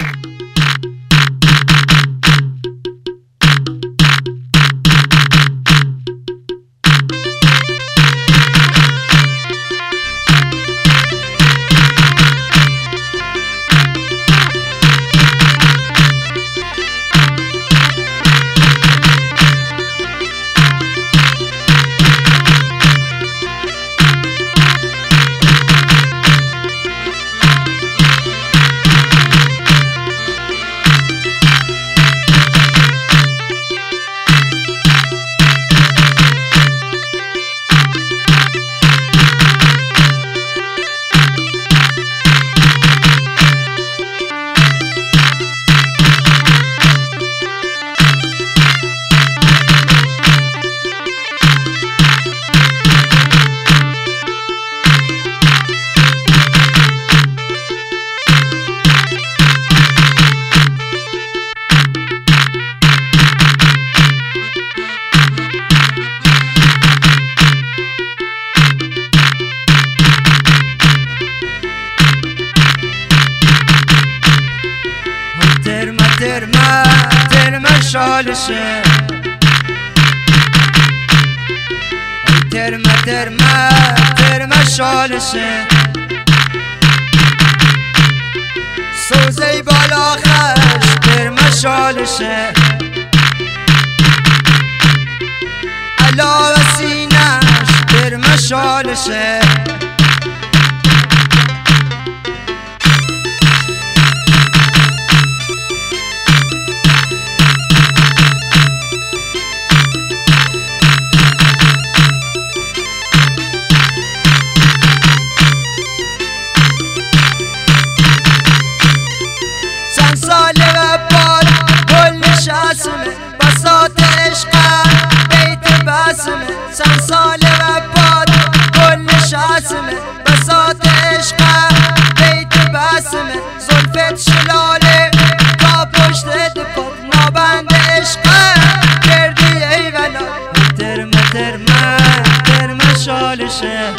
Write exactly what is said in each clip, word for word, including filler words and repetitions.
ترمه ترمه شالشه ترمه ترمه ترمه شالشه سوزی بالا خش ترمه شالشه علاوه سینش ترمه شالشه ساله و باد کلش اسمه بساط عشقم بیت بسمه سن ساله و باد کلش اسمه بساط عشقم بیت بسمه زلفت شلاله تا پشت دپات نابند عشقم کردی ای ولا ترمه ترمه ترمه شالشه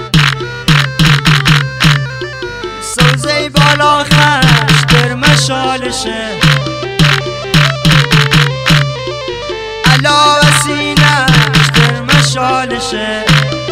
سوزی بالا خش ترمه شالشه علاوه سینش ترمه شالشه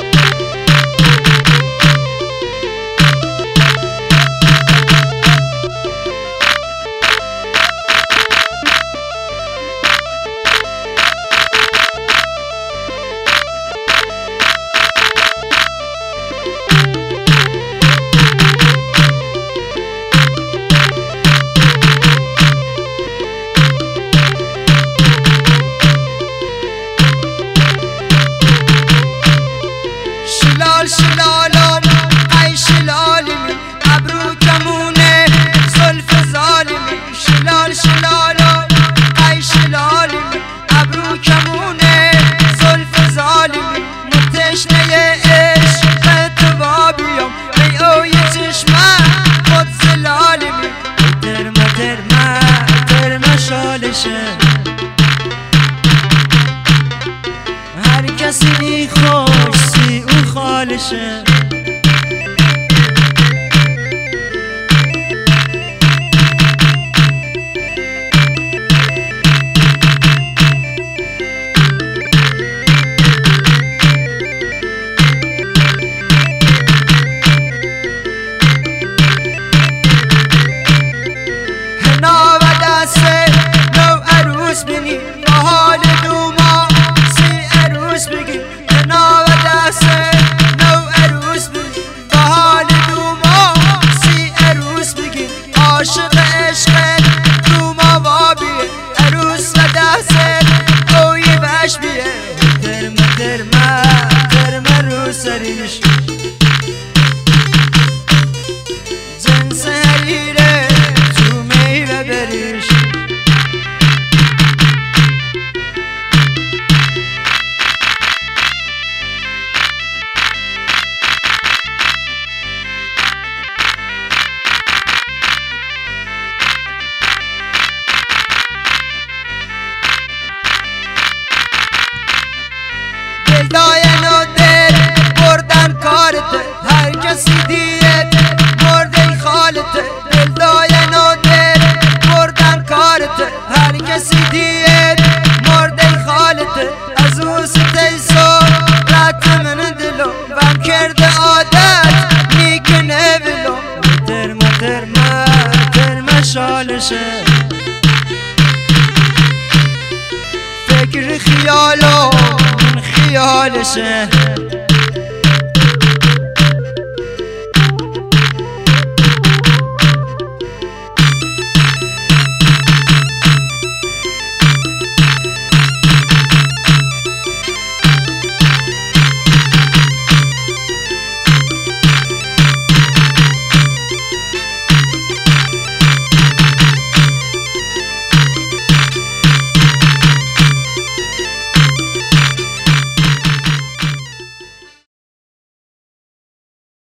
شلالم ای شلالمی ابرو کمونه زلف ظالمی شلال شلالم ای شلالمی ابرو کمونه زلف ظالمی متشنه عشق توابیم ای اوی چشمه خود زلالمی ترمه ترمه ترمه شالشه هر کسی خوش سی او خالشه هنا و دست نو عروس بینی با حال دوما سی عروس بگی هنا و دست نو عروس بگی با حال دوما سی عروس بگی عاشق عشق دوما وابیه عروس و دست اوی بش بیه ترمه ترمه ترمه رو سریش جنس حریره تو میوه بریش دلدای نو دل بردن کارته هر کسی دید برده خالته دلدای نو دل ترمه ترمه شالشه فکر خیالو من خیالشه